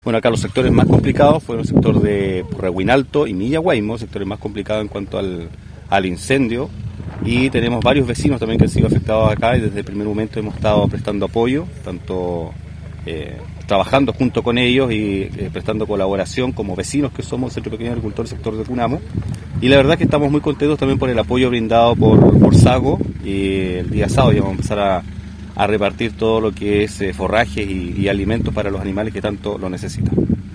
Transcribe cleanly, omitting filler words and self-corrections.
Bueno, acá los sectores más complicados fueron el sector de Purrahuinalto y Milla Guaymo, sectores más complicados en cuanto al incendio, y tenemos varios vecinos también que han sido afectados acá y desde el primer momento hemos estado prestando apoyo, tanto trabajando junto con ellos y prestando colaboración como vecinos que somos Centro Pequeño Agricultor del sector de Cunamo. Y la verdad es que estamos muy contentos también por el apoyo brindado por Sago, y el día sábado ya vamos a empezar a repartir todo lo que es forrajes y alimentos para los animales que tanto lo necesitan.